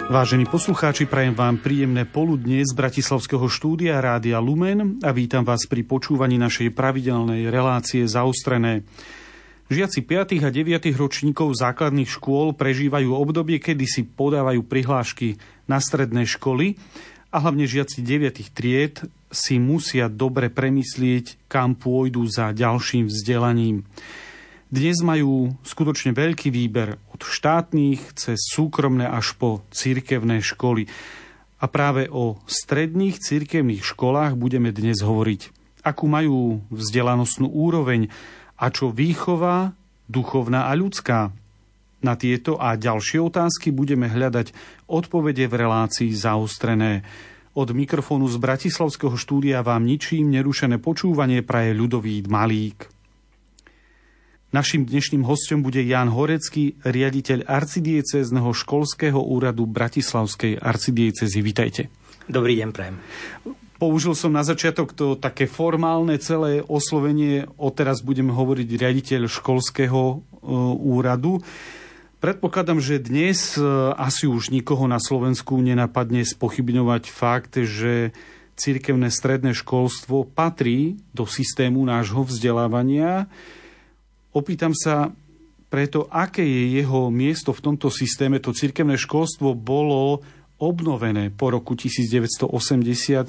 Vážení poslucháči, prajem vám príjemné poludnie z bratislavského štúdia Rádia Lumen a vítam vás pri počúvaní našej pravidelnej relácie Zaostrené. Žiaci 5. a 9. ročníkov základných škôl prežívajú obdobie, kedy si podávajú prihlášky na stredné školy a hlavne žiaci 9. tried si musia dobre premyslieť, kam pôjdu za ďalším vzdelaním. Dnes majú skutočne veľký výber od štátnych cez súkromné až po cirkevné školy. A práve o stredných cirkevných školách budeme dnes hovoriť. Akú majú vzdelanostnú úroveň a čo výchova, duchovná a ľudská? Na tieto a ďalšie otázky budeme hľadať odpovede v relácii Zaostrené. Od mikrofónu z bratislavského štúdia vám ničím nerušené počúvanie praje Ľudovít Malík. Naším dnešným hosťom bude Ján Horecký, riaditeľ arcidiecézneho školského úradu Bratislavskej arcidiecézy. Vítajte. Dobrý deň, prajem. Použil som na začiatok to také formálne celé oslovenie. Odteraz budeme hovoriť riaditeľ školského úradu. Predpokladám, že dnes asi už nikoho na Slovensku nenapadne spochybňovať fakt, že cirkevné stredné školstvo patrí do systému nášho vzdelávania. Opýtam sa preto, aké je jeho miesto v tomto systéme. To cirkevné školstvo bolo obnovené po roku 1989.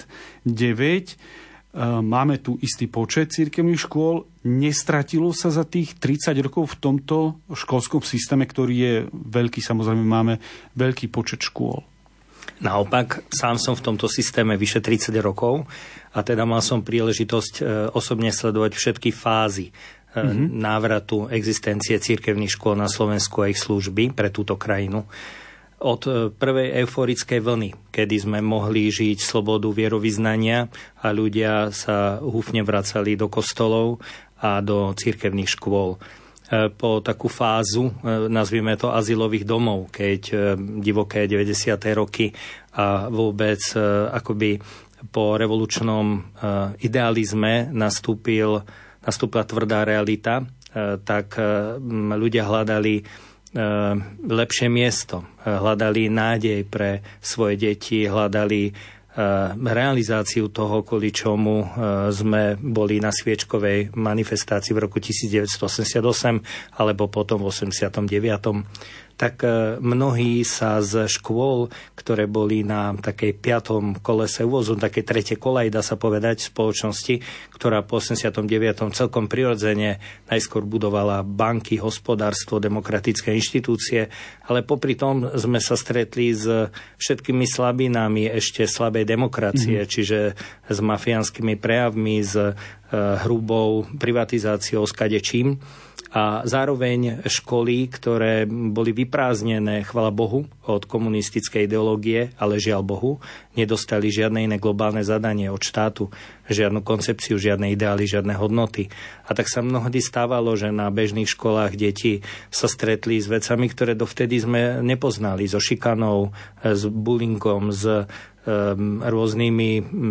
Máme tu istý počet cirkevných škôl. Nestratilo sa za tých 30 rokov v tomto školskom systéme, ktorý je veľký, samozrejme máme veľký počet škôl? Naopak, sám som v tomto systéme vyše 30 rokov a teda mal som príležitosť osobne sledovať všetky fázy návratu existencie cirkevných škôl na Slovensku a ich služby pre túto krajinu. Od prvej euforickej vlny, kedy sme mohli žiť slobodu vierovyznania a ľudia sa húfne vracali do kostolov a do cirkevných škôl. Po takú fázu, nazvime to azylových domov, keď divoké 90. roky a vôbec akoby po revolučnom idealizme nastúpila tvrdá realita, tak ľudia hľadali lepšie miesto, hľadali nádej pre svoje deti, hľadali realizáciu toho, kvôli čomu sme boli na sviečkovej manifestácii v roku 1988 alebo potom v 89. Tak mnohí sa z škôl, ktoré boli na takej 5. kolese uvozu, také tretie kolaj, dá sa povedať, spoločnosti, ktorá po 89. celkom prirodzene najskôr budovala banky, hospodárstvo, demokratické inštitúcie, ale popri tom sme sa stretli s všetkými slabinami ešte slabej demokracie, čiže s mafiánskymi prejavmi, s hrubou privatizáciou, s kadečím. A zároveň školy, ktoré boli vyprázdnené, chvala Bohu, od komunistickej ideológie, ale žiaľ Bohu, nedostali žiadne iné globálne zadanie od štátu, žiadnu koncepciu, žiadne ideály, žiadne hodnoty. A tak sa mnohdy stávalo, že na bežných školách deti sa stretli s vecami, ktoré dovtedy sme nepoznali, so šikanou, s bullyingom, s rôznymi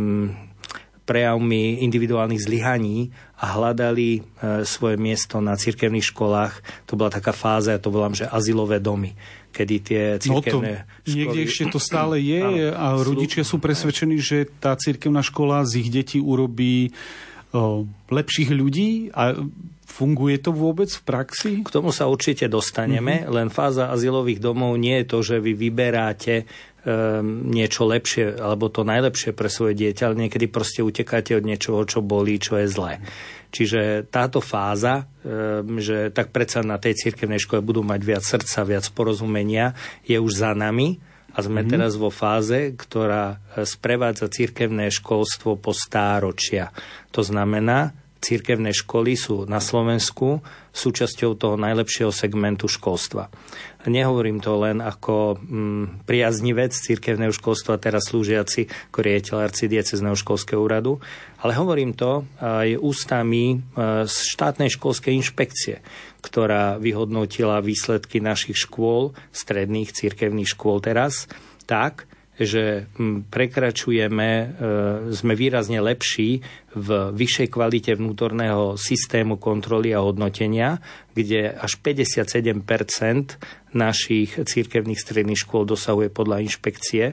prejavmi individuálnych zlyhaní a hľadali svoje miesto na cirkevných školách. To bola taká fáza, ja to volám, že azylové domy, kedy tie cirkevné školy... Niekde ešte to stále je a rodičia sú presvedčení, že tá cirkevná škola z ich detí urobí lepších ľudí a funguje to vôbec v praxi? K tomu sa určite dostaneme, len fáza azylových domov nie je to, že vy vyberáte niečo lepšie, alebo to najlepšie pre svoje dieťa, ale niekedy proste utekáte od niečoho, čo bolí, čo je zlé. Čiže táto fáza, že tak predsa na tej cirkevnej škole budú mať viac srdca, viac porozumenia, je už za nami a sme teraz vo fáze, ktorá sprevádza cirkevné školstvo po stáročia. To znamená, cirkevné školy sú na Slovensku súčasťou toho najlepšieho segmentu školstva. Nehovorím to len ako priaznivec cirkevného školstva, teraz slúžiaci ako riaditeľ arcidiecézneho školského úradu, ale hovorím to aj ústami z štátnej školskej inšpekcie, ktorá vyhodnotila výsledky našich škôl, stredných cirkevných škôl teraz, tak, že prekračujeme, sme výrazne lepší v vyššej kvalite vnútorného systému kontroly a hodnotenia, kde až 57% našich cirkevných stredných škôl dosahuje podľa inšpekcie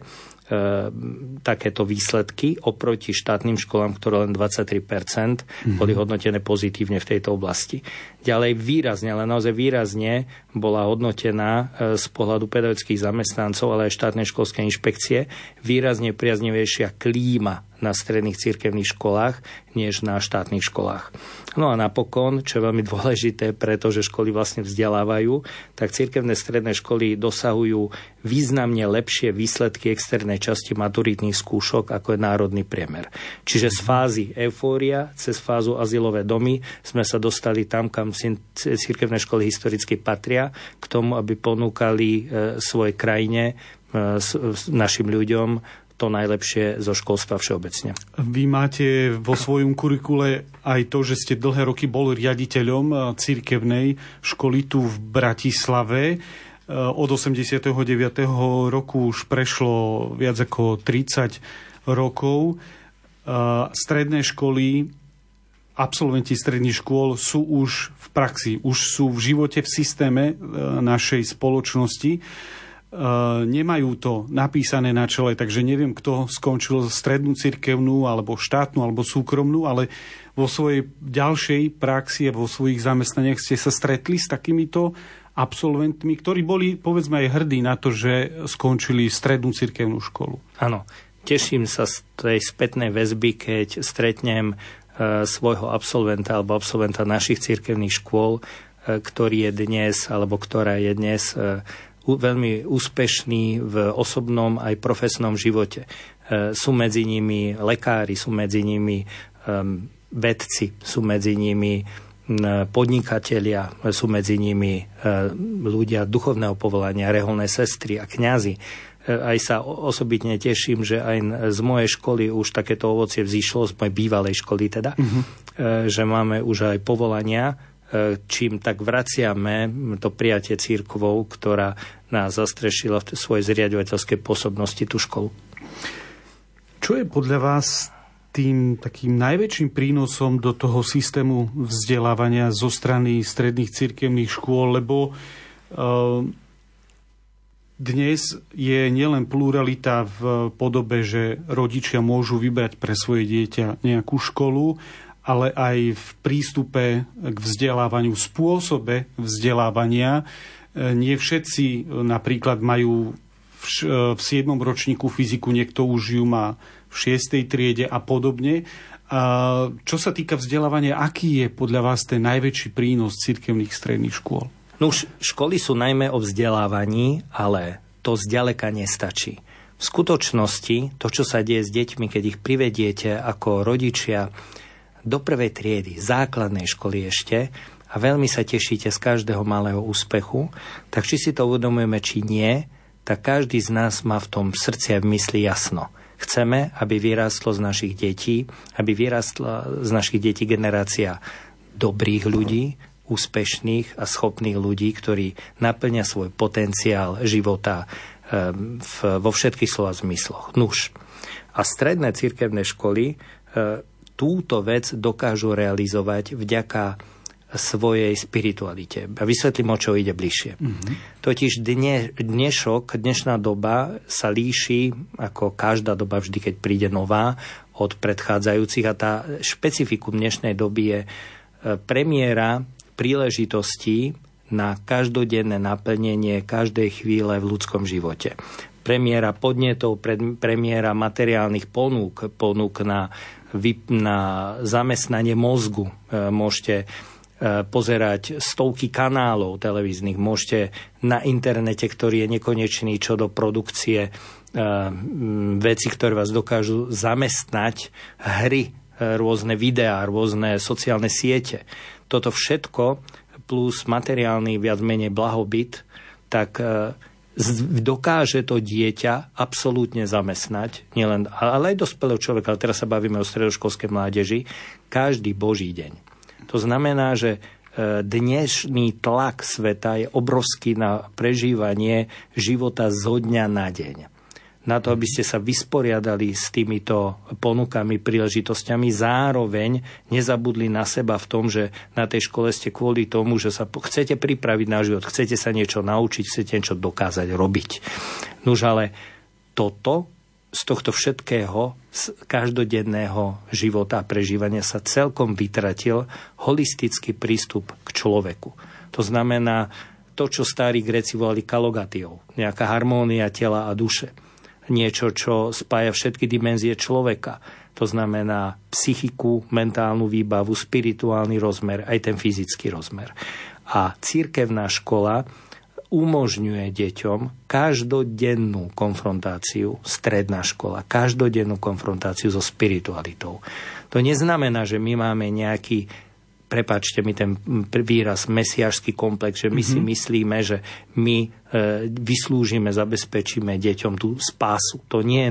takéto výsledky oproti štátnym školám, ktoré len 23% boli hodnotené pozitívne v tejto oblasti. Ďalej výrazne, ale naozaj výrazne bola hodnotená z pohľadu pedagogických zamestnancov, ale aj štátnej školskej inšpekcie výrazne priaznivejšia klíma na stredných cirkevných školách, než na štátnych školách. No a napokon, čo je veľmi dôležité, pretože školy vlastne vzdelávajú, tak cirkevné stredné školy dosahujú významne lepšie výsledky externej časti maturitných skúšok, ako je národný priemer. Čiže z fázy eufória cez fázu azylové domy sme sa dostali tam, kam cirkevné školy historicky patria, k tomu, aby ponúkali svojej krajine, našim ľuďom to najlepšie zo školstva všeobecne. Vy máte vo svojom kurikule aj to, že ste dlhé roky bol riaditeľom cirkevnej školy tu v Bratislave. Od 89. roku už prešlo viac ako 30 rokov. Stredné školy, absolventi stredných škôl sú už v praxi, už sú v živote, v systéme našej spoločnosti. Nemajú to napísané na čele, takže neviem, kto skončil strednú cirkevnú, alebo štátnu, alebo súkromnú, ale vo svojej ďalšej praxi a vo svojich zamestnaniach ste sa stretli s takýmito absolventmi, ktorí boli, povedzme, aj hrdí na to, že skončili strednú cirkevnú školu. Áno, teším sa z tej spätnej väzby, keď stretnem svojho absolventa alebo absolventa našich cirkevných škôl, ktorý je dnes, alebo ktorá je dnes veľmi úspešní v osobnom aj profesnom živote. Sú medzi nimi lekári, sú medzi nimi vedci, sú medzi nimi podnikatelia, sú medzi nimi ľudia duchovného povolania, reholné sestry a kňazi. Aj sa osobitne teším, že aj z mojej školy už takéto ovocie vzýšlo, z mojej bývalej školy teda, že máme už aj povolania, čím tak vraciame to prijatie cirkvou, ktorá nás zastrešila v svojej zriaďovateľskej pôsobnosti tú školu. Čo je podľa vás tým takým najväčším prínosom do toho systému vzdelávania zo strany stredných cirkevných škôl, lebo dnes je nielen pluralita v podobe, že rodičia môžu vybrať pre svoje dieťa nejakú školu, ale aj v prístupe k vzdelávaniu, spôsobe vzdelávania. Nie všetci napríklad majú v 7. ročníku fyziku, niekto už ju má v 6. triede a podobne. Čo sa týka vzdelávania, aký je podľa vás ten najväčší prínos cirkevných stredných škôl? No už školy sú najmä o vzdelávaní, ale to zďaleka nestačí. V skutočnosti to, čo sa deje s deťmi, keď ich privediete ako rodičia do prvej triedy, základnej školy ešte, a veľmi sa tešíte z každého malého úspechu, tak či si to uvedomujeme, či nie, tak každý z nás má v tom srdci a v mysli jasno. Chceme, aby vyrástlo z našich detí, aby vyrástla z našich detí generácia dobrých ľudí, úspešných a schopných ľudí, ktorí naplňa svoj potenciál života vo všetkých slova zmysloch. Nuž. A stredné cirkevné školy túto vec dokážu realizovať vďaka svojej spiritualite. A vysvetlím, o čo ide bližšie. Totiž dnešná doba sa líši, ako každá doba vždy, keď príde nová, od predchádzajúcich. A tá špecifikum dnešnej doby je premiéra príležitostí na každodenné naplnenie každej chvíle v ľudskom živote. Premiéra podnetov, premiéra materiálnych ponúk na zamestnanie mozgu. Môžete pozerať stovky kanálov televíznych, môžete na internete, ktorý je nekonečný čo do produkcie veci, ktoré vás dokážu zamestnať, hry, rôzne videá, rôzne sociálne siete. Toto všetko plus materiálny viac menej blahobyt, tak dokáže to dieťa absolútne zamestnať, nielen, ale aj dospelého človeka, ale teraz sa bavíme o stredoškolskej mládeži, každý boží deň. To znamená, že dnešný tlak sveta je obrovský na prežívanie života zo dňa na deň. na to, aby ste sa vysporiadali s týmito ponukami, príležitosťami, zároveň nezabudli na seba v tom, že na tej škole ste kvôli tomu, že sa chcete pripraviť na život, chcete sa niečo naučiť, chcete niečo dokázať robiť. Nuž ale toto z tohto všetkého, z každodenného života a prežívania sa celkom vytratil holistický prístup k človeku. To znamená to, čo starí Gréci volali kalogatiou, nejaká harmónia tela a duše. Niečo, čo spája všetky dimenzie človeka. To znamená psychiku, mentálnu výbavu, spirituálny rozmer, aj ten fyzický rozmer. A cirkevná škola umožňuje deťom každodennú konfrontáciu, stredná škola, každodennú konfrontáciu so spiritualitou. To neznamená, že my máme nejaký, prepáčte mi ten výraz, mesiášsky komplex, že my si myslíme, že my vyslúžime, zabezpečíme deťom tú spásu. To nie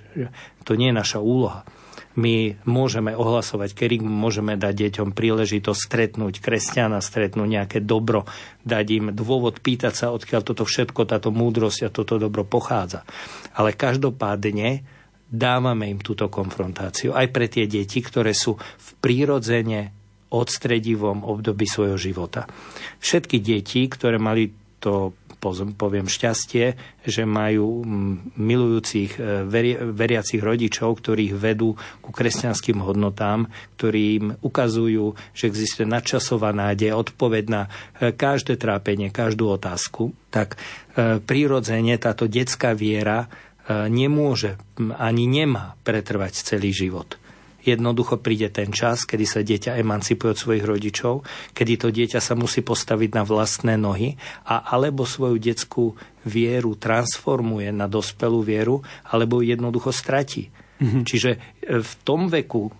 je naša úloha. My môžeme ohlasovať, kedy môžeme dať deťom príležitosť stretnúť kresťana, stretnúť nejaké dobro, dať im dôvod pýtať sa, odkiaľ toto všetko, táto múdrosť a toto dobro pochádza. Ale každopádne dávame im túto konfrontáciu aj pre tie deti, ktoré sú v prírodzene odstredivom období svojho života. Všetky deti, ktoré mali to, poviem, šťastie, že majú milujúcich, veriacich rodičov, ktorých vedú ku kresťanským hodnotám, ktorí im ukazujú, že existuje nadčasová nádej, odpoveď na každé trápenie, každú otázku, tak prirodzene táto detská viera nemôže ani nemá pretrvať celý život. Jednoducho príde ten čas, kedy sa dieťa emancipuje od svojich rodičov, kedy to dieťa sa musí postaviť na vlastné nohy a alebo svoju detskú vieru transformuje na dospelú vieru, alebo jednoducho stratí. Čiže v tom veku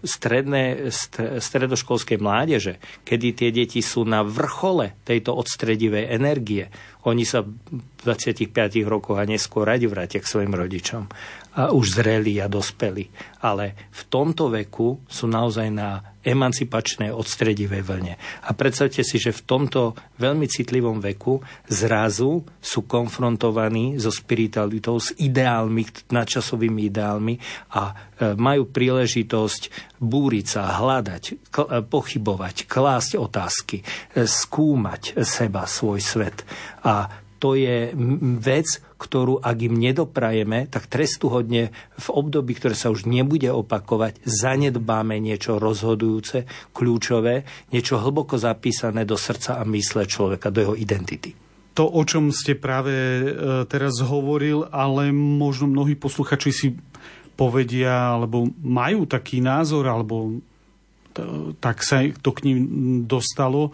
stredoškolskej mládeže, kedy tie deti sú na vrchole tejto odstredivej energie, oni sa v 25 rokoch a neskôr radi vrátia k svojim rodičom. A už zrelí a dospelí. Ale v tomto veku sú naozaj na emancipačnej odstredivej vlne. A predstavte si, že v tomto veľmi citlivom veku zrazu sú konfrontovaní so spiritualitou, s ideálmi, nadčasovými ideálmi a majú príležitosť búriť sa, hľadať, pochybovať, klásť otázky, skúmať seba, svoj svet. A to je vec, ktorú ak im nedoprajeme, tak trestuhodne v období, ktoré sa už nebude opakovať, zanedbáme niečo rozhodujúce, kľúčové, niečo hlboko zapísané do srdca a mysle človeka, do jeho identity. To, o čom ste práve teraz hovoril, ale možno mnohí posluchači si povedia, alebo majú taký názor, alebo tak sa to k ním dostalo,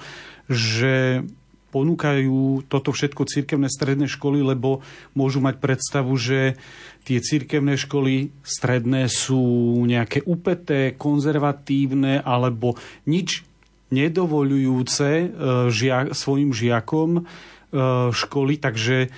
že ponúkajú toto všetko cirkevné stredné školy, lebo môžu mať predstavu, že tie cirkevné školy stredné sú nejaké upäté, konzervatívne alebo nič nedovoľujúce svojim žiakom školy, takže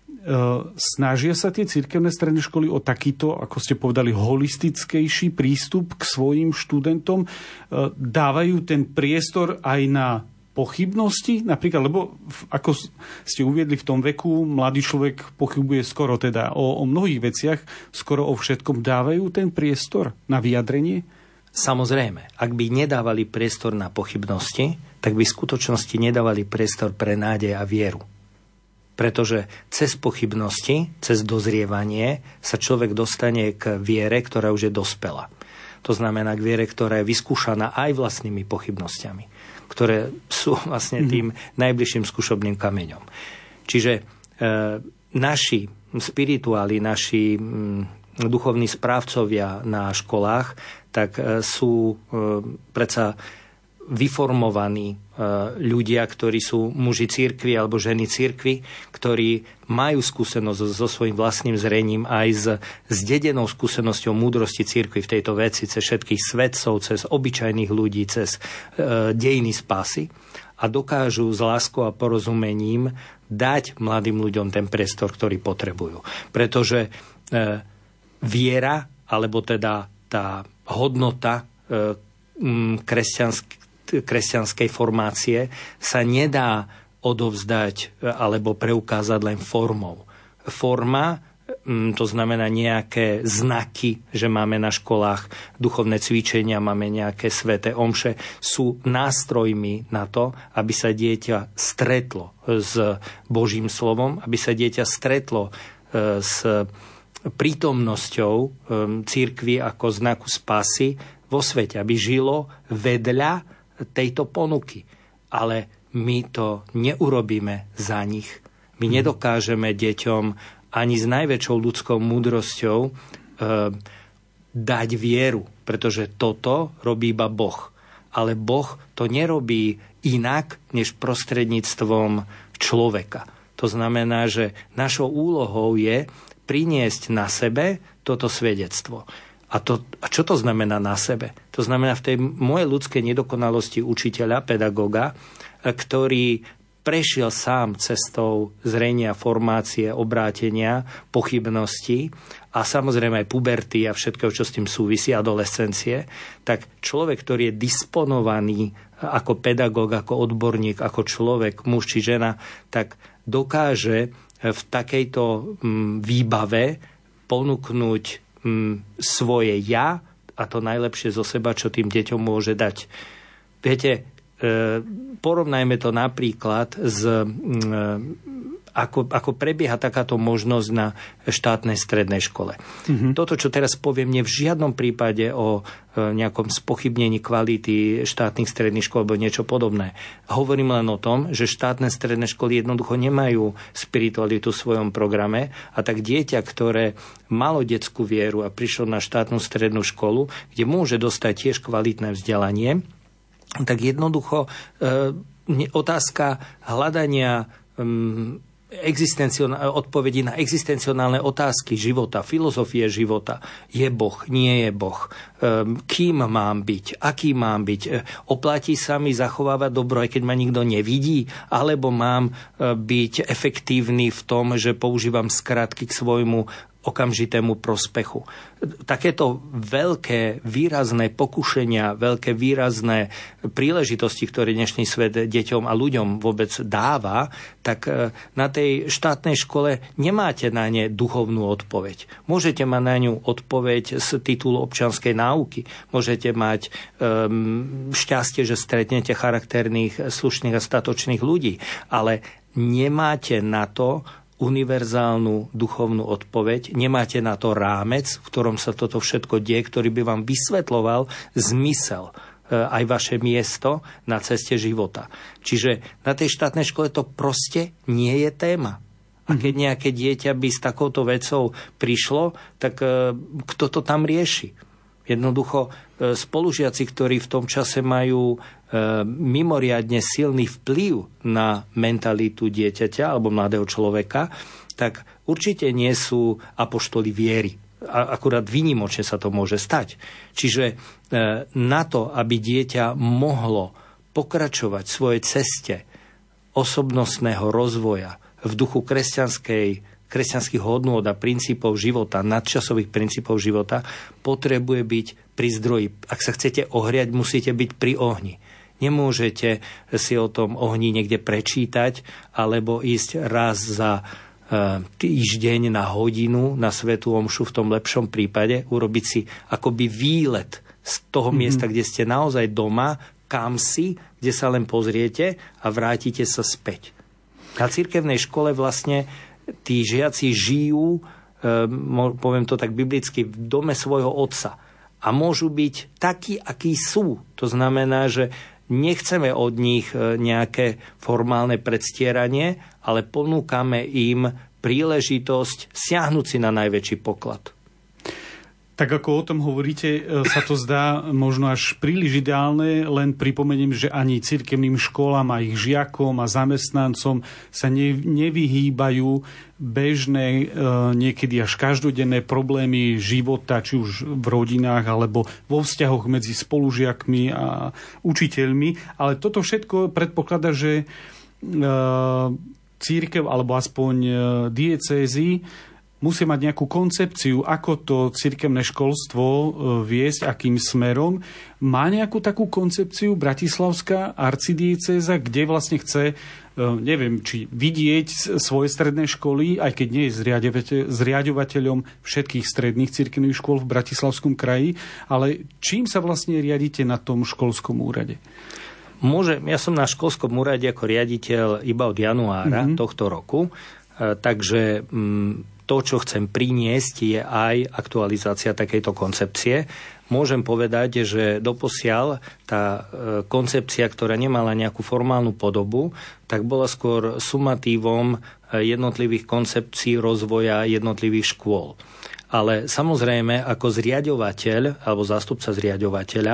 snažia sa tie cirkevné stredné školy o takýto, ako ste povedali, holistickejší prístup k svojim študentom. Dávajú ten priestor aj na pochybnosti, napríklad, lebo ako ste uviedli, v tom veku mladý človek pochybuje skoro teda o mnohých veciach, skoro o všetkom. Dávajú ten priestor na vyjadrenie? Samozrejme, ak by nedávali priestor na pochybnosti, tak by v skutočnosti nedávali priestor pre nádej a vieru. Pretože cez pochybnosti, cez dozrievanie sa človek dostane k viere, ktorá už je dospelá. To znamená k viere, ktorá je vyskúšaná aj vlastnými pochybnosťami, ktoré sú vlastne tým najbližším skúšobným kameňom. Čiže naši spirituáli, naši duchovní správcovia na školách, tak sú predsa vyformovaní ľudia, ktorí sú muži cirkvi alebo ženy cirkvi, ktorí majú skúsenosť so svojím vlastným zrením aj s zdedenou skúsenosťou múdrosti cirkvi v tejto veci, cez všetkých svetcov, cez obyčajných ľudí, cez dejiny spásy a dokážu s láskou a porozumením dať mladým ľuďom ten priestor, ktorý potrebujú. Pretože viera, alebo teda tá hodnota kresťanskej formácie sa nedá odovzdať alebo preukázať len formou. Forma to znamená nejaké znaky, že máme na školách duchovné cvičenia, máme nejaké sväté omše, sú nástrojmi na to, aby sa dieťa stretlo s Božím slovom, aby sa dieťa stretlo s prítomnosťou cirkvi ako znaku spásy vo svete, aby žilo vedľa tejto ponuky. Ale my to neurobíme za nich. My nedokážeme deťom ani s najväčšou ľudskou múdrosťou dať vieru, pretože toto robí iba Boh. Ale Boh to nerobí inak, než prostredníctvom človeka. To znamená, že našou úlohou je priniesť na sebe toto svedectvo. A čo to znamená na sebe? To znamená v tej mojej ľudskej nedokonalosti učiteľa, pedagoga, ktorý prešiel sám cestou zrenia, formácie, obrátenia, pochybností a samozrejme aj puberty a všetko, čo s tým súvisí, adolescencie, tak človek, ktorý je disponovaný ako pedagóg, ako odborník, ako človek, muž či žena, tak dokáže v takejto výbave ponúknuť svoje ja a to najlepšie zo seba, čo tým deťom môže dať. Viete, porovnajme to napríklad s ako prebieha takáto možnosť na štátnej strednej škole. Toto, čo teraz poviem, nie v žiadnom prípade o nejakom spochybnení kvality štátnych stredných škôl alebo niečo podobné. Hovorím len o tom, že štátne stredné školy jednoducho nemajú spiritualitu v svojom programe a tak dieťa, ktoré malo detskú vieru a prišlo na štátnu strednú školu, kde môže dostať tiež kvalitné vzdelanie, tak otázka hľadania odpovedí na existencionálne otázky života, filozofie života. Je Boh, nie je Boh? Kým mám byť? Aký mám byť? Oplatí sa mi zachovávať dobro, aj keď ma nikto nevidí? Alebo mám byť efektívny v tom, že používam skratky k svojmu okamžitému prospechu. Takéto veľké, výrazné pokušenia, veľké, výrazné príležitosti, ktoré dnešný svet deťom a ľuďom vôbec dáva, tak na tej štátnej škole nemáte na ne duchovnú odpoveď. Môžete mať na ňu odpoveď z titulu občianskej náuky. Môžete mať šťastie, že stretnete charakterných, slušných a statočných ľudí, ale nemáte na to univerzálnu duchovnú odpoveď, nemáte na to rámec, v ktorom sa toto všetko deje, ktorý by vám vysvetľoval zmysel, aj vaše miesto na ceste života. Čiže na tej štátnej škole to proste nie je téma. A keď nejaké dieťa by s takouto vecou prišlo, tak kto to tam rieši? Jednoducho spolužiaci, ktorí v tom čase majú mimoriadne silný vplyv na mentalitu dieťaťa alebo mladého človeka, tak určite nie sú apoštoli viery. Akurát výnimočne sa to môže stať. Čiže na to, aby dieťa mohlo pokračovať v svojej ceste osobnostného rozvoja v duchu kresťanských hodnôt a princípov života, nadčasových princípov života, potrebuje byť pri zdroji. Ak sa chcete ohriať, musíte byť pri ohni. Nemôžete si o tom ohni niekde prečítať alebo ísť raz za týždeň na hodinu na svätú omšu, v tom lepšom prípade urobiť si akoby výlet z toho miesta, kde ste naozaj doma, kam si, kde sa len pozriete a vrátite sa späť. Na cirkevnej škole vlastne tí žiaci žijú, poviem to tak biblicky, v dome svojho otca. A môžu byť takí, akí sú. To znamená, že nechceme od nich nejaké formálne predstieranie, ale ponúkame im príležitosť siahnuť si na najväčší poklad. Tak ako o tom hovoríte, sa to zdá možno až príliš ideálne, len pripomeniem, že ani cirkevným školám a ich žiakom a zamestnancom sa nevyhýbajú bežné, niekedy až každodenné problémy života, či už v rodinách, alebo vo vzťahoch medzi spolužiakmi a učiteľmi. Ale toto všetko predpokladá, že cirkev, alebo aspoň diecézy, musia mať nejakú koncepciu, ako to cirkevné školstvo viesť, akým smerom. Má nejakú takú koncepciu bratislavská arcidiecéza, kde vlastne chce, neviem, či vidieť svoje stredné školy, aj keď nie je zriaďovateľom všetkých stredných cirkevných škôl v Bratislavskom kraji, ale čím sa vlastne riadite na tom školskom úrade? Ja som na školskom úrade ako riaditeľ iba od januára tohto roku, takže to, čo chcem priniesť, je aj aktualizácia takejto koncepcie. Môžem povedať, že doposiaľ tá koncepcia, ktorá nemala nejakú formálnu podobu, tak bola skôr sumatívom jednotlivých koncepcií rozvoja jednotlivých škôl. Ale samozrejme, ako zriaďovateľ alebo zástupca zriaďovateľa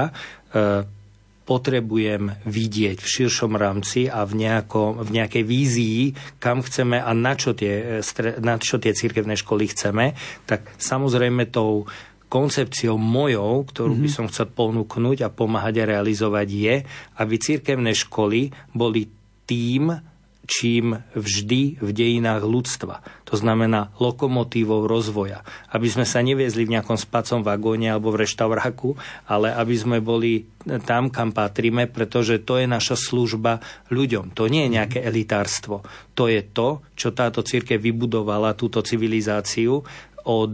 potrebujem vidieť v širšom rámci a v nejakej vízii, kam chceme a na čo tie cirkevné školy chceme, tak samozrejme tou koncepciou mojou, ktorú by som chcel ponúknuť a pomáhať a realizovať, je, aby cirkevné školy boli tým, čím vždy v dejinách ľudstva. To znamená lokomotívou rozvoja. Aby sme sa neviezli v nejakom spacom vagóne alebo v reštauráku, ale aby sme boli tam, kam patríme, pretože to je naša služba ľuďom. To nie je nejaké elitárstvo. To je to, čo táto cirkev vybudovala, túto civilizáciu od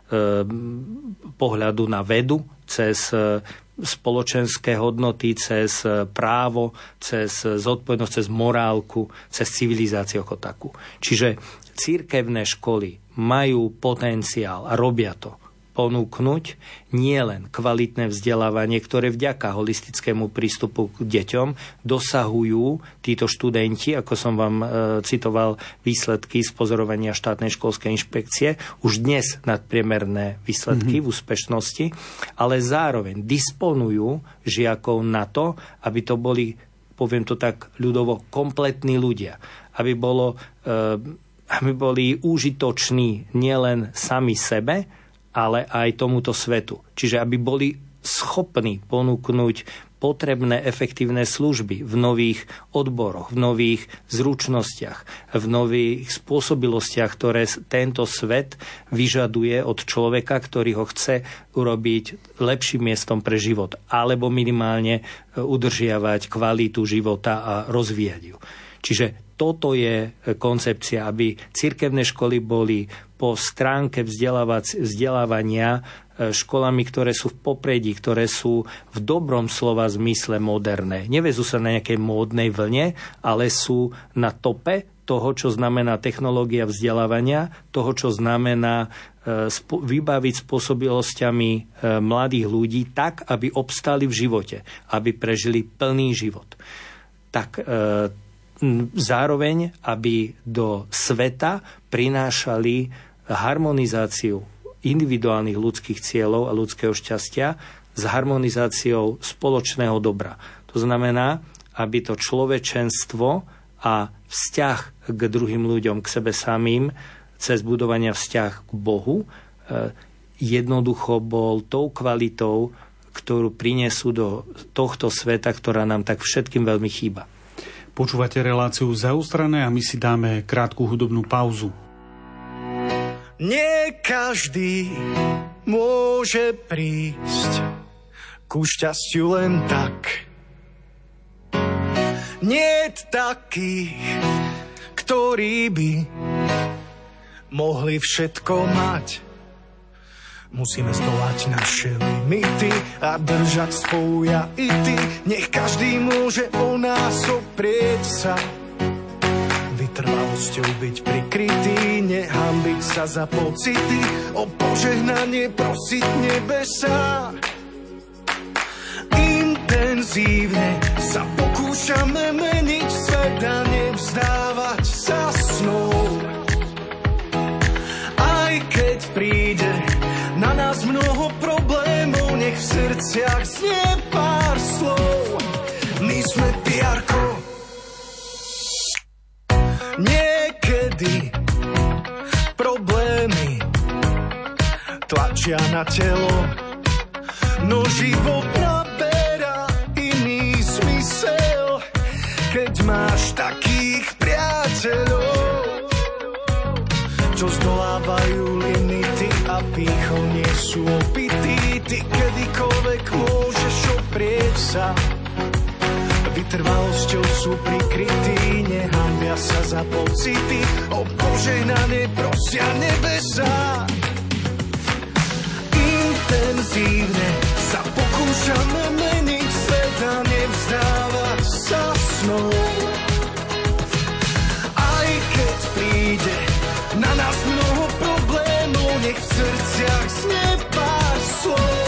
pohľadu na vedu, cez spoločenské hodnoty, cez právo, cez zodpovednosť, cez morálku, cez civilizáciu ako takú. Čiže cirkevné školy majú potenciál a robia to ponúknuť nielen kvalitné vzdelávanie, ktoré vďaka holistickému prístupu k deťom dosahujú títo študenti, ako som vám citoval výsledky z pozorovania štátnej školskej inšpekcie, už dnes nadpriemerné výsledky v úspešnosti, ale zároveň disponujú žiakov na to, aby to boli, poviem to tak ľudovo, kompletní ľudia. Aby boli užitoční nielen sami sebe, ale aj tomuto svetu. Čiže aby boli schopní ponúknuť potrebné efektívne služby v nových odboroch, v nových zručnostiach, v nových spôsobilostiach, ktoré tento svet vyžaduje od človeka, ktorý ho chce urobiť lepším miestom pre život, alebo minimálne udržiavať kvalitu života a rozvíjať ju. Čiže toto je koncepcia, aby cirkevné školy boli po stránke vzdelávania školami, ktoré sú v popredí, ktoré sú v dobrom slova zmysle moderné. Nevezú sa na nejakej módnej vlne, ale sú na tope toho, čo znamená technológia vzdelávania, toho, čo znamená vybaviť spôsobilosťami mladých ľudí tak, aby obstáli v živote, aby prežili plný život. Tak zároveň, aby do sveta prinášali harmonizáciu individuálnych ľudských cieľov a ľudského šťastia s harmonizáciou spoločného dobra. To znamená, aby to človečenstvo a vzťah k druhým ľuďom, k sebe samým, cez budovania vzťah k Bohu, jednoducho bol tou kvalitou, ktorú prinesú do tohto sveta, ktorá nám tak všetkým veľmi chýba. Počúvate reláciu Zaostrené a my si dáme krátku hudobnú pauzu. Nie každý môže prísť ku šťastiu len tak. Niet takých, ktorí by mohli všetko mať. Musíme zdolať naše limity a držať spolu ja i ty. Nech každý môže o nás oprieť sa. Vytrvalosťou byť prikrytý, nehanbiť sa za pocity, o požehnanie prosiť nebesá. Intenzívne sa pokúšame meniť svet a nevzdávať sa snou. Aj keď príde na nás mnoho problémov, nech v srdciach znie pár slov. My sme piarko. Niekedy problémy tlačia na telo, no život naberá iný zmysel, keď máš takých priateľov, čo čo zdolávajú limity a pýchou nie sú opití. Ty kedykoľvek môžeš oprieť sa, vytrvalosťou sú prikrytí, nehambia sa za pocity, o požehnanie prosia nebesa. Intenzívne sa pokúšame meniť svet a nevzdávať sa snou. Aj keď príde na nás mnoho problémov, nech v srdciach znie pár slov.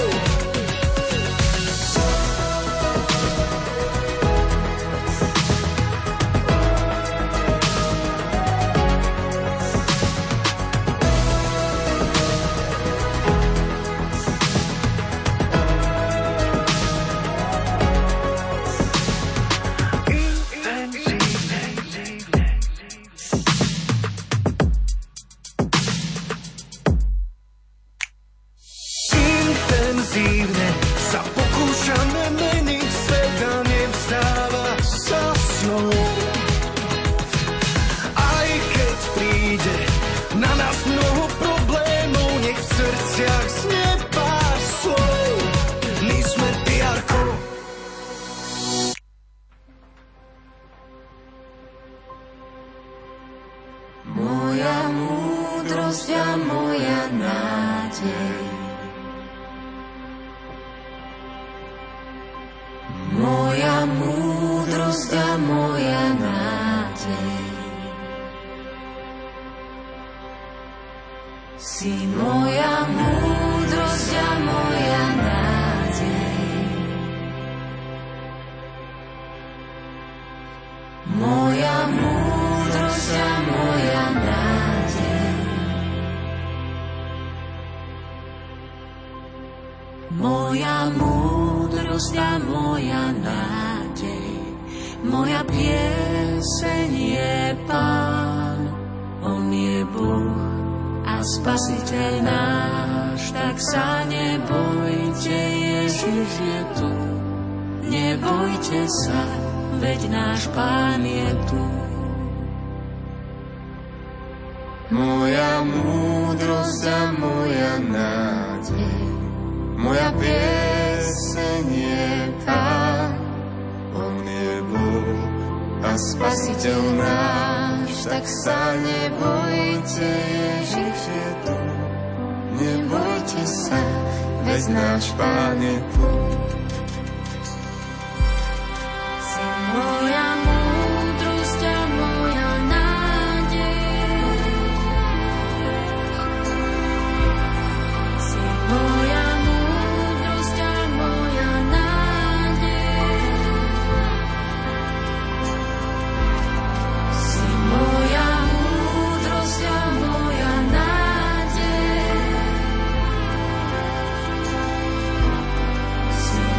Si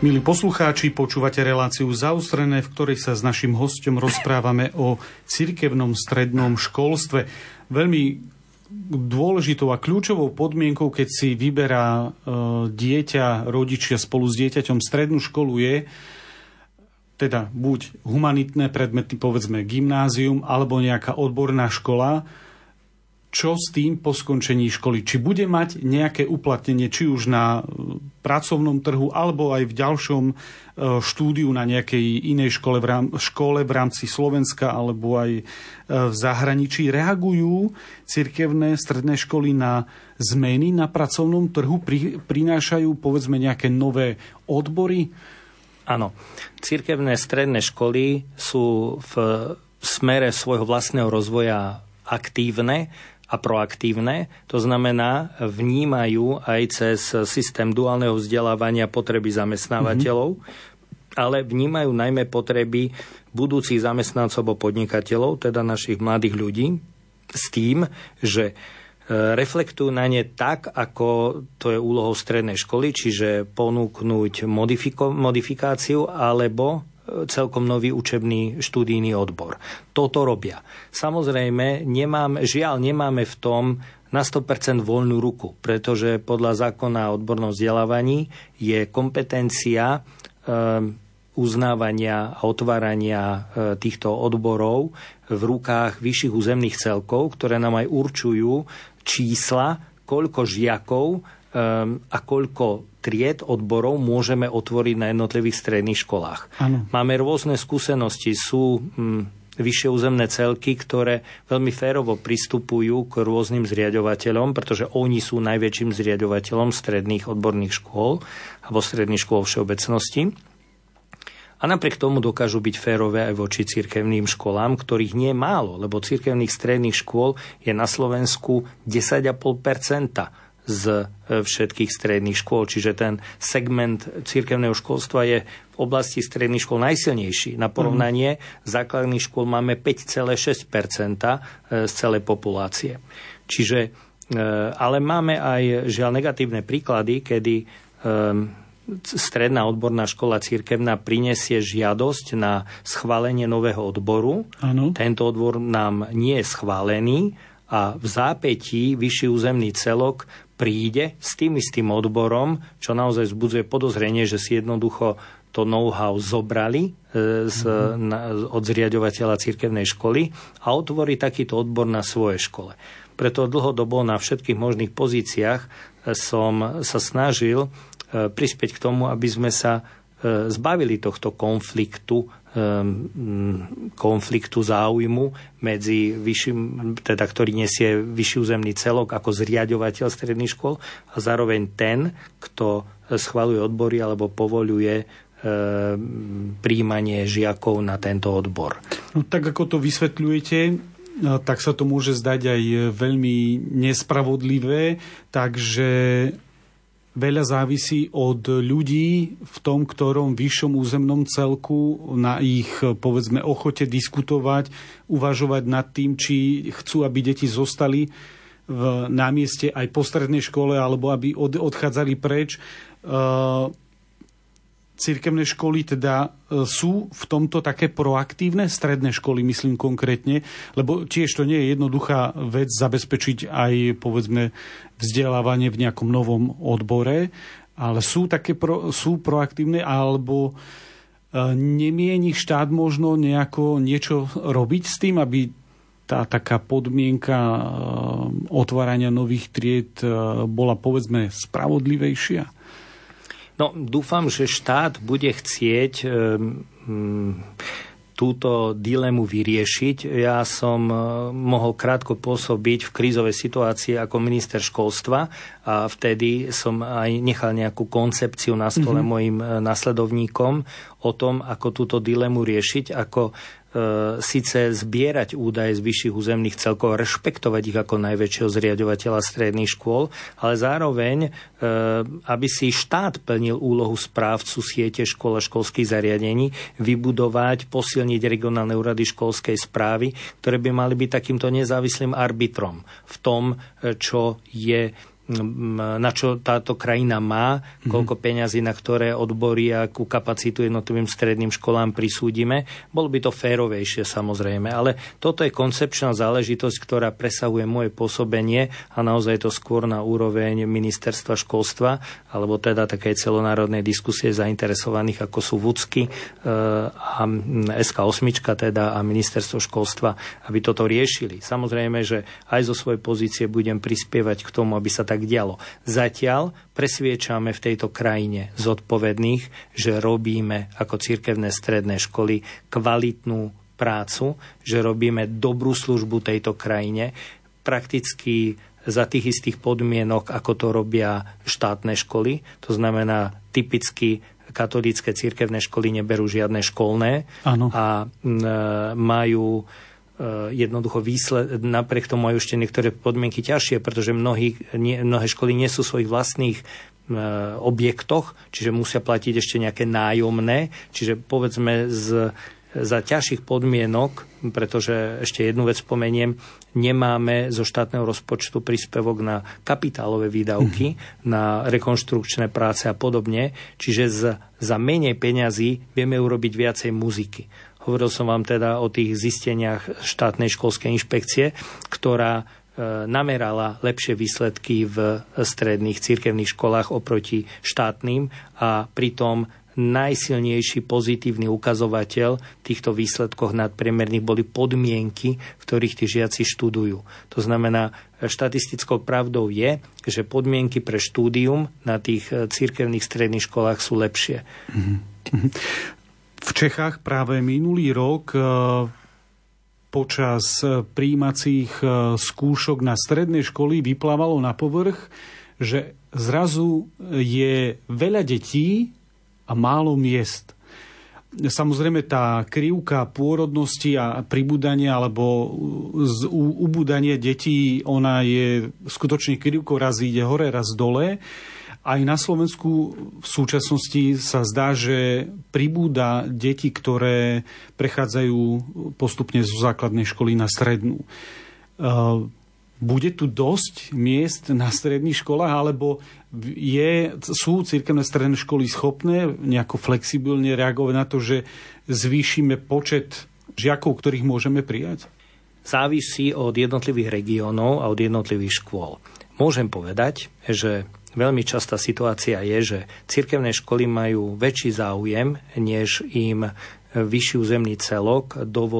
Milí poslucháči, počúvate reláciu Zaostrené, v ktorej sa s naším hosťom rozprávame o cirkevnom strednom školstve. Veľmi dôležitou a kľúčovou podmienkou, keď si vyberá dieťa, rodičia spolu s dieťaťom strednú školu, je teda buď humanitné predmety, povedzme gymnázium, alebo nejaká odborná škola. Čo s tým po skončení školy? Či bude mať nejaké uplatnenie, či už na pracovnom trhu, alebo aj v ďalšom štúdiu na nejakej inej škole v rámci Slovenska, alebo aj v zahraničí. Reagujú cirkevné stredné školy na zmeny na pracovnom trhu? Prinášajú, povedzme, nejaké nové odbory? Áno. Cirkevné stredné školy sú v smere svojho vlastného rozvoja aktívne a proaktívne, to znamená, vnímajú aj cez systém duálneho vzdelávania potreby zamestnávateľov, ale vnímajú najmä potreby budúcich zamestnancov alebo podnikateľov, teda našich mladých ľudí, s tým, že reflektujú na ne tak, ako to je úlohou strednej školy, čiže ponúknuť modifikáciu alebo celkom nový učebný študijný odbor. Toto robia. Samozrejme, nemáme v tom na 100% voľnú ruku, pretože podľa zákona o odbornom vzdelávaní je kompetencia uznávania a otvárania týchto odborov v rukách vyšších územných celkov, ktoré nám aj určujú čísla, koľko žiakov a koľko tried odborov môžeme otvoriť na jednotlivých stredných školách. Ano. Máme rôzne skúsenosti. Sú vyššie územné celky, ktoré veľmi férovo pristupujú k rôznym zriaďovateľom, pretože oni sú najväčším zriaďovateľom stredných odborných škôl alebo stredných škôl všeobecnosti. A napriek tomu dokážu byť férové aj voči cirkevným školám, ktorých nie je málo, lebo cirkevných stredných škôl je na Slovensku 10,5% z všetkých stredných škôl. Čiže ten segment cirkevného školstva je v oblasti stredných škôl najsilnejší. Na porovnanie základných škôl máme 5,6% z celej populácie. Čiže, ale máme aj žiaľ negatívne príklady, kedy stredná odborná škola cirkevná prinesie žiadosť na schválenie nového odboru. Ano. Tento odbor nám nie je schválený a v zápätí vyšší územný celok príde s tým istým odborom, čo naozaj vzbudzuje podozrenie, že si jednoducho to know-how zobrali od zriaďovateľa cirkevnej školy a otvorí takýto odbor na svojej škole. Preto dlhodobo na všetkých možných pozíciách som sa snažil prispieť k tomu, aby sme sa zbavili tohto konfliktu záujmu medzi vyšším, teda ktorý nesie vyšší územný celok ako zriaďovateľ stredných škôl a zároveň ten, kto schvaľuje odbory alebo povoľuje prijímanie žiakov na tento odbor. No, tak ako to vysvetľujete, tak sa to môže zdať aj veľmi nespravodlivé, takže veľa závisí od ľudí v tom, ktorom vyššom územnom celku, na ich, povedzme, ochote diskutovať, uvažovať nad tým, či chcú, aby deti zostali na mieste aj po strednej škole, alebo aby odchádzali preč. Cirkevné školy teda sú v tomto také proaktívne, stredné školy myslím konkrétne, lebo tiež to nie je jednoduchá vec zabezpečiť aj, povedzme, vzdelávanie v nejakom novom odbore, ale sú sú proaktívne, alebo nemieni štát možno niečo robiť s tým, aby tá taká podmienka otvárania nových tried bola, povedzme, spravodlivejšia? No, dúfam, že štát bude chcieť túto dilemu vyriešiť. Ja som mohol krátko pôsobiť v krízovej situácii ako minister školstva a vtedy som aj nechal nejakú koncepciu na stole mojim nasledovníkom o tom, ako túto dilemu riešiť, ako síce zbierať údaje z vyšších územných celkov, rešpektovať ich ako najväčšieho zriaďovateľa stredných škôl, ale zároveň, aby si štát plnil úlohu správcu siete škôl a školských zariadení, vybudovať, posilniť regionálne úrady školskej správy, ktoré by mali byť takýmto nezávislým arbitrom v tom, čo je na čo táto krajina má, koľko peňazí, na ktoré odbory a akú kapacitu jednotlivým stredným školám prisúdime. Bolo by to férovejšie, samozrejme, ale toto je koncepčná záležitosť, ktorá presahuje moje pôsobenie a naozaj je to skôr na úroveň ministerstva školstva, alebo teda takej celonárodnej diskusie zainteresovaných, ako sú VUCky a SK8 teda a ministerstvo školstva, aby toto riešili. Samozrejme, že aj zo svojej pozície budem prispievať k tomu, aby sa tak dialo. Zatiaľ presviečame v tejto krajine zodpovedných, že robíme ako cirkevné stredné školy kvalitnú prácu, že robíme dobrú službu tejto krajine, prakticky za tých istých podmienok, ako to robia štátne školy. To znamená, typicky katolícke cirkevné školy neberú žiadne školné. Áno. A majú jednoducho napriek tomu majú ešte niektoré podmienky ťažšie, pretože mnohé školy nie sú v svojich vlastných objektoch, čiže musia platiť ešte nejaké nájomné, čiže povedzme za ťažších podmienok, pretože ešte jednu vec spomeniem, nemáme zo štátneho rozpočtu príspevok na kapitálové výdavky, na rekonštrukčné práce a podobne, čiže za menej peňazí vieme urobiť viacej muziky. Hovoril som vám teda o tých zisteniach štátnej školskej inšpekcie, ktorá namerala lepšie výsledky v stredných cirkevných školách oproti štátnym a pritom najsilnejší pozitívny ukazovateľ týchto výsledkoch nadpriemerných boli podmienky, v ktorých tí žiaci študujú. To znamená, štatistickou pravdou je, že podmienky pre štúdium na tých cirkevných stredných školách sú lepšie. V Čechách práve minulý rok počas prijímacích skúšok na stredné školy vyplávalo na povrch, že zrazu je veľa detí a málo miest. Samozrejme tá krivka pôrodnosti a pribúdania alebo ubúdania detí, ona je skutočne krivkou, raz ide hore, raz dole. Aj na Slovensku v súčasnosti sa zdá, že pribúda deti, ktoré prechádzajú postupne zo základnej školy na strednú. Bude tu dosť miest na stredných školách, alebo sú cirkevné stredné školy schopné nejako flexibilne reagovať na to, že zvýšime počet žiakov, ktorých môžeme prijať? Závisí od jednotlivých regiónov a od jednotlivých škôl. Môžem povedať, že veľmi častá situácia je, že cirkevné školy majú väčší záujem, než im vyšší územný celok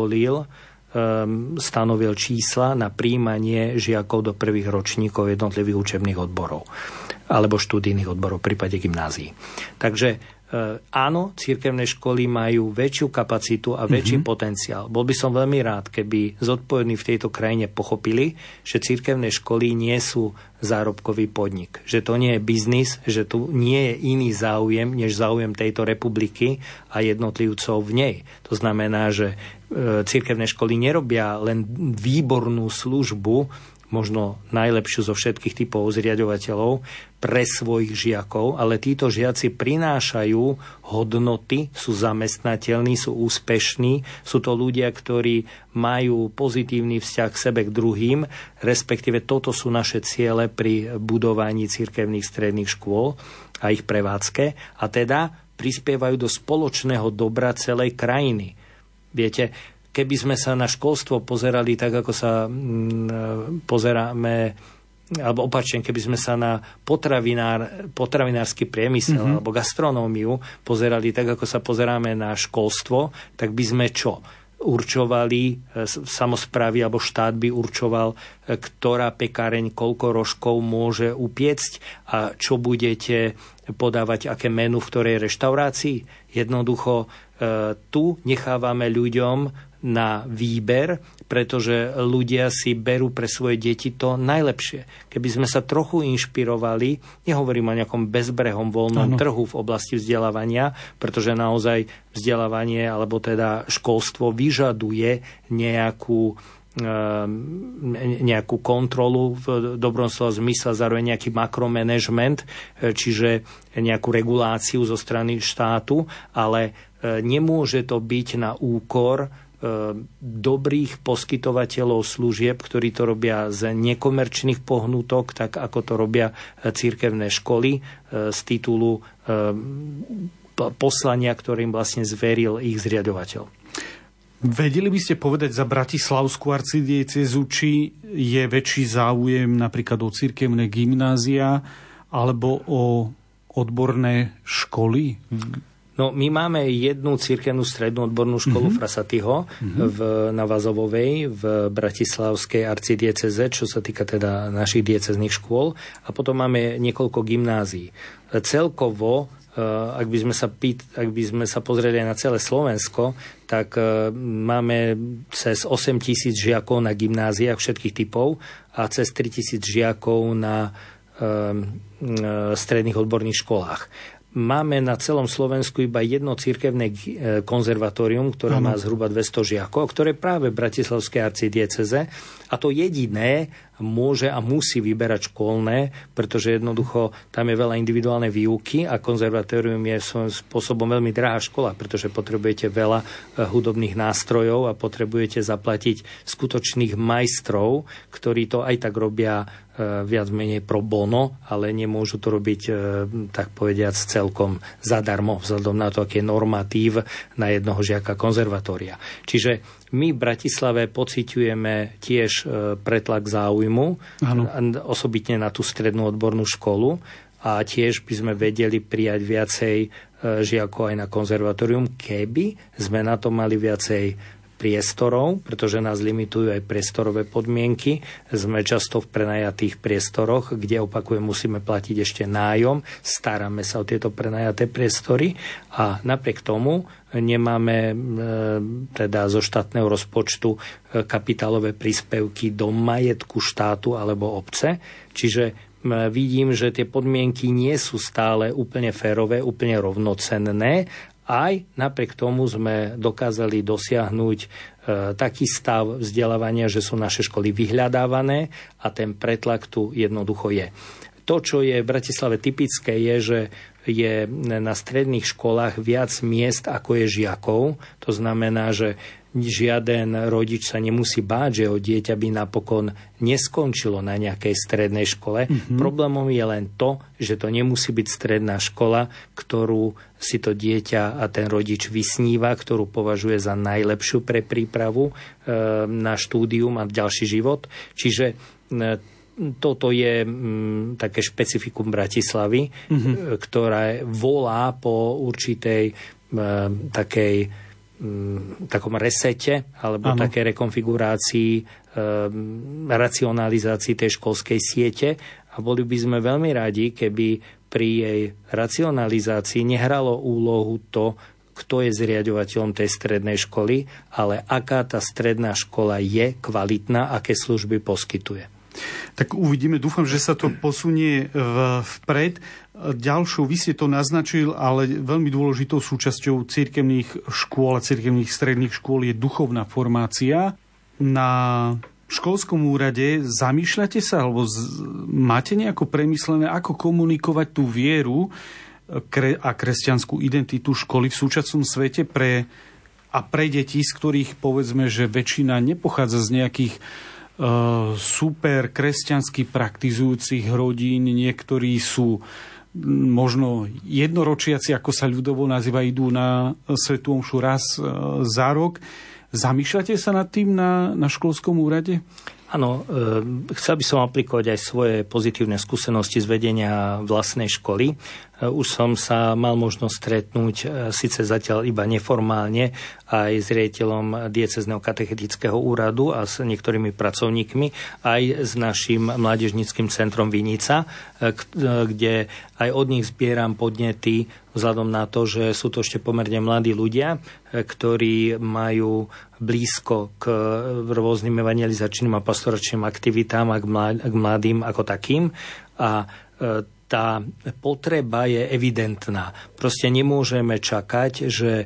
stanovil čísla na prijímanie žiakov do prvých ročníkov jednotlivých učebných odborov alebo študijných odborov v prípade gymnázií. Takže áno, cirkevné školy majú väčšiu kapacitu a väčší potenciál. Bol by som veľmi rád, keby zodpovední v tejto krajine pochopili, že cirkevné školy nie sú zárobkový podnik. Že to nie je biznis, že tu nie je iný záujem, než záujem tejto republiky a jednotlivcov v nej. To znamená, že cirkevné školy nerobia len výbornú službu, možno najlepšiu zo všetkých typov zriaďovateľov pre svojich žiakov, ale títo žiaci prinášajú hodnoty, sú zamestnateľní, sú úspešní, sú to ľudia, ktorí majú pozitívny vzťah k sebe, k druhým, respektíve toto sú naše ciele pri budovaní cirkevných stredných škôl a ich prevádzke a teda prispievajú do spoločného dobra celej krajiny. Viete, keby sme sa na školstvo pozerali tak, ako sa pozeráme, alebo opačne, keby sme sa na potravinársky priemysel alebo gastronómiu pozerali tak, ako sa pozeráme na školstvo, tak by sme čo? Určovali samosprávy alebo štát by určoval, ktorá pekáreň koľko rožkov môže upiecť a čo budete podávať, aké menu v ktorej reštaurácii. Jednoducho tu nechávame ľuďom na výber, pretože ľudia si berú pre svoje deti to najlepšie. Keby sme sa trochu inšpirovali, nehovorím o nejakom bezbrehom voľnom trhu v oblasti vzdelávania, pretože naozaj vzdelávanie alebo teda školstvo vyžaduje nejakú kontrolu v dobrom slova zmysle, zároveň nejaký makromanagement, čiže nejakú reguláciu zo strany štátu, ale nemôže to byť na úkor dobrých poskytovateľov služieb, ktorí to robia z nekomerčných pohnutok, tak ako to robia cirkevné školy z titulu poslania, ktorým vlastne zveril ich zriaďovateľ. Vedeli by ste povedať za bratislavskú arcidiecézu, či je väčší záujem napríklad o cirkevné gymnázia alebo o odborné školy? No, my máme jednu cirkevnú strednú odbornú školu Fra Satyho na Vazovovej v bratislavskej arcidieceze, čo sa týka teda našich diecezných škôl. A potom máme niekoľko gymnázií. Celkovo, ak by sme sa pozreli na celé Slovensko, tak máme cez 8 000 žiakov na gymnáziách všetkých typov a cez 3 000 žiakov na stredných odborných školách. Máme na celom Slovensku iba jedno cirkevné konzervatórium, ktoré má zhruba 200 žiakov, ktoré práve v bratislavskej arcidieceze, a to jediné môže a musí vyberať školné, pretože jednoducho tam je veľa individuálnej výuky a konzervatórium je svojím spôsobom veľmi drahá škola, pretože potrebujete veľa hudobných nástrojov a potrebujete zaplatiť skutočných majstrov, ktorí to aj tak robia viac menej pro bono, ale nemôžu to robiť, tak povediac, celkom zadarmo, vzhľadom na to, aký je normatív na jednoho žiaka konzervatória. Čiže my v Bratislave pociťujeme tiež pretlak záujmu, osobitne na tú strednú odbornú školu, a tiež by sme vedeli prijať viacej žiakov aj na konzervatórium, keby sme na to mali viacej priestorov, pretože nás limitujú aj priestorové podmienky. Sme často v prenajatých priestoroch, kde, opakujem, musíme platiť ešte nájom. Staráme sa o tieto prenajaté priestory a napriek tomu nemáme teda zo štátneho rozpočtu kapitálové príspevky do majetku štátu alebo obce. Čiže vidím, že tie podmienky nie sú stále úplne férové, úplne rovnocenné. Aj napriek tomu sme dokázali dosiahnuť taký stav vzdelávania, že sú naše školy vyhľadávané a ten pretlak tu jednoducho je. To, čo je v Bratislave typické, je, že je na stredných školách viac miest, ako je žiakov. To znamená, že žiaden rodič sa nemusí báť, že jeho dieťa by napokon neskončilo na nejakej strednej škole. Problémom je len to, že to nemusí byť stredná škola, ktorú si to dieťa a ten rodič vysníva, ktorú považuje za najlepšiu pre prípravu na štúdium a ďalší život. Čiže toto je také špecifikum Bratislavy, ktorá volá po určitej takom resete alebo také rekonfigurácii, racionalizácii tej školskej siete, a boli by sme veľmi radi, keby pri jej racionalizácii nehralo úlohu to, kto je zriaďovateľom tej strednej školy, ale aká tá stredná škola je kvalitná, aké služby poskytuje. Tak uvidíme, dúfam, že sa to posunie vpred. Ďalšou, vy ste to naznačil, ale veľmi dôležitou súčasťou cirkevných škôl a cirkevných stredných škôl je duchovná formácia. Na školskom úrade zamýšľate sa, alebo máte nejako premyslené, ako komunikovať tú vieru a kresťanskú identitu školy v súčasnom svete pre deti, z ktorých povedzme, že väčšina nepochádza z nejakých super kresťansky praktizujúcich rodín, niektorí sú možno jednoročiaci, ako sa ľudovo nazýva, idú na svätú omšu raz za rok. Zamýšľate sa nad tým na školskom úrade? Áno, chcel by som aplikovať aj svoje pozitívne skúsenosti z vedenia vlastnej školy. Už som sa mal možnosť stretnúť, síce zatiaľ iba neformálne, aj s riaditeľom diecézneho katechetického úradu a s niektorými pracovníkmi, aj s našim mládežníckym centrom Vinica, kde aj od nich zbieram podnety vzhľadom na to, že sú to ešte pomerne mladí ľudia, ktorí majú blízko k rôznym evangelizačným a pastoračným aktivitám a k mladým ako takým. A tá potreba je evidentná. Proste nemôžeme čakať, že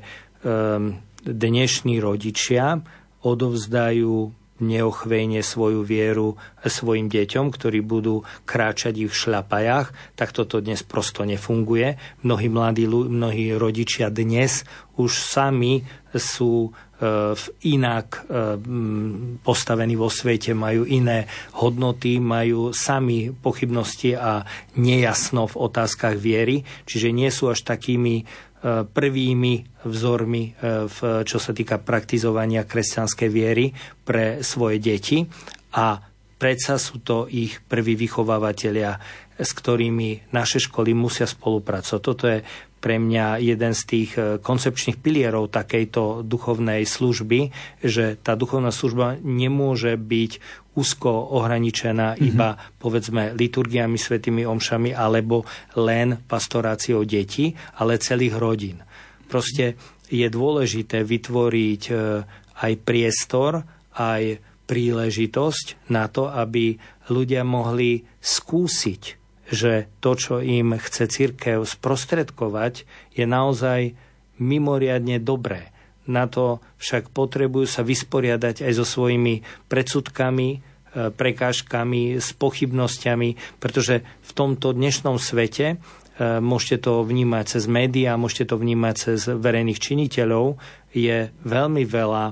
dnešní rodičia odovzdajú neochvejne svoju vieru svojim deťom, ktorí budú kráčať ich v šľapajách, tak toto dnes prosto nefunguje. Mnohí rodičia dnes už sami sú inak postavení vo svete, majú iné hodnoty, majú sami pochybnosti a nejasno v otázkach viery, čiže nie sú až takými prvými vzormi, čo sa týka praktizovania kresťanskej viery pre svoje deti, a predsa sú to ich prví vychovávateľia, s ktorými naše školy musia spolupracovať. Toto je pre mňa jeden z tých koncepčných pilierov takejto duchovnej služby, že tá duchovná služba nemôže byť úzko ohraničená iba, povedzme, liturgiami, svätými omšami alebo len pastoráciou detí, ale celých rodín. Proste je dôležité vytvoriť aj priestor, aj príležitosť na to, aby ľudia mohli skúsiť, že to, čo im chce cirkev sprostredkovať, je naozaj mimoriadne dobré. Na to však potrebujú sa vysporiadať aj so svojimi predsudkami, prekážkami, s pochybnosťami, pretože v tomto dnešnom svete môžete to vnímať cez médiá, môžete to vnímať cez verejných činiteľov, je veľmi veľa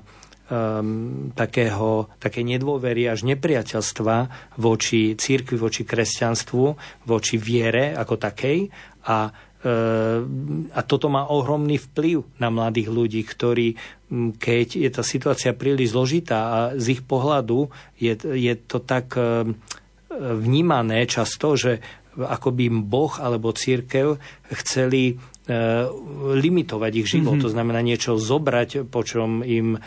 také nedôvery až nepriateľstva voči cirkvi, voči kresťanstvu, voči viere ako takej, a toto má ohromný vplyv na mladých ľudí, ktorí, keď je tá situácia príliš zložitá a z ich pohľadu je to tak vnímané často, že ako by im Boh alebo cirkev chceli limitovať ich život, to znamená niečo zobrať, po čom im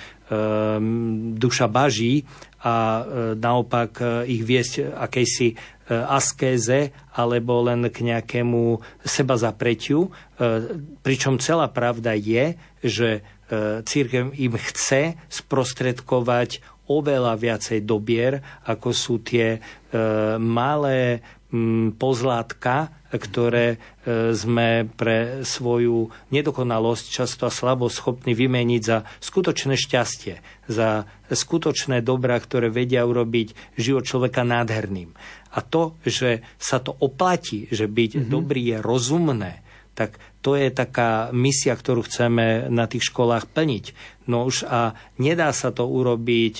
duša baží, a naopak ich viesť akejsi askéze alebo len k nejakému sebazapretiu, pričom celá pravda je, že cirkev im chce sprostredkovať oveľa viacej dobier, ako sú tie malé pozlátka, ktoré sme pre svoju nedokonalosť často a slabosť schopní vymeniť za skutočné šťastie, za skutočné dobrá, ktoré vedia urobiť život človeka nádherným. A to, že sa to oplatí, že byť dobrý je rozumné, tak to je taká misia, ktorú chceme na tých školách plniť. No už a nedá sa to urobiť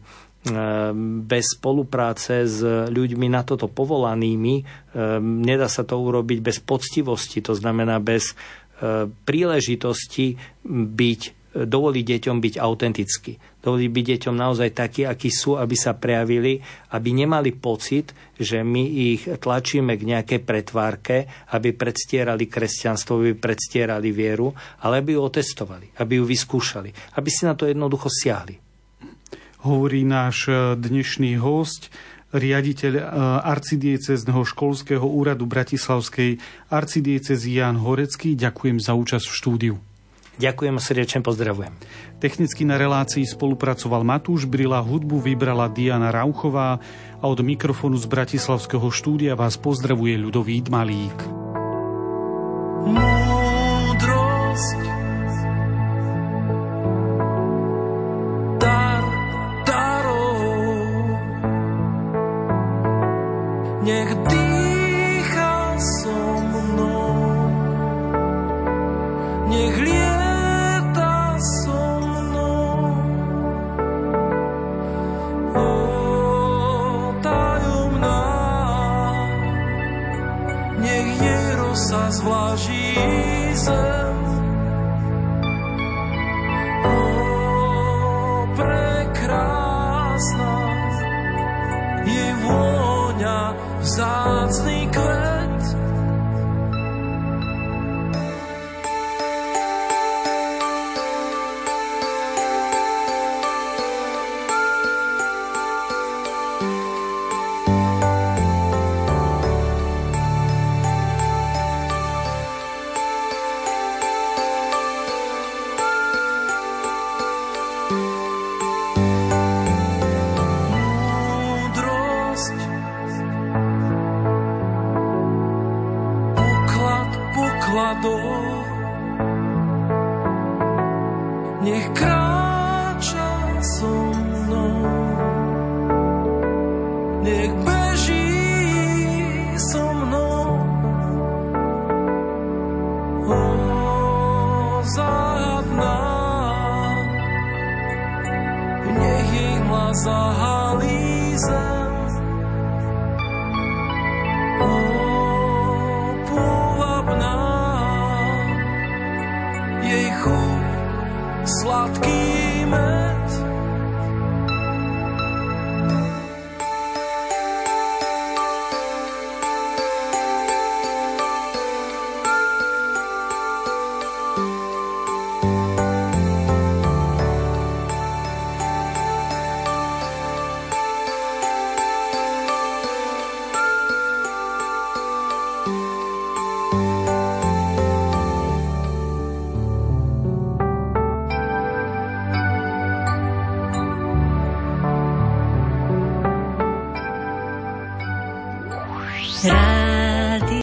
bez spolupráce s ľuďmi na toto povolanými, nedá sa to urobiť bez poctivosti, to znamená bez príležitosti dovoliť deťom byť autentický. Dovoliť byť deťom naozaj takí, akí sú, aby sa prejavili, aby nemali pocit, že my ich tlačíme k nejakej pretvárke, aby predstierali kresťanstvo, aby predstierali vieru, ale aby ju otestovali, aby ju vyskúšali, aby si na to jednoducho siahli. Hovorí náš dnešný hosť, riaditeľ arcidiecézneho školského úradu Bratislavskej arcidiecézy Ján Horecký. Ďakujem za účasť v štúdiu. Ďakujem a srdečne pozdravujem. Technicky na relácii spolupracoval Matúš Brila, hudbu vybrala Diana Rauchová a od mikrofónu z bratislavského štúdia vás pozdravuje Ľudovít Malík. Múdrosť, nech dýcha so mnou, nech lieta so mnou. O, tajomná, nech jej rosa zvláží zem. O, prekrásna, jej vôňa vzácny kvet. Nech kráľ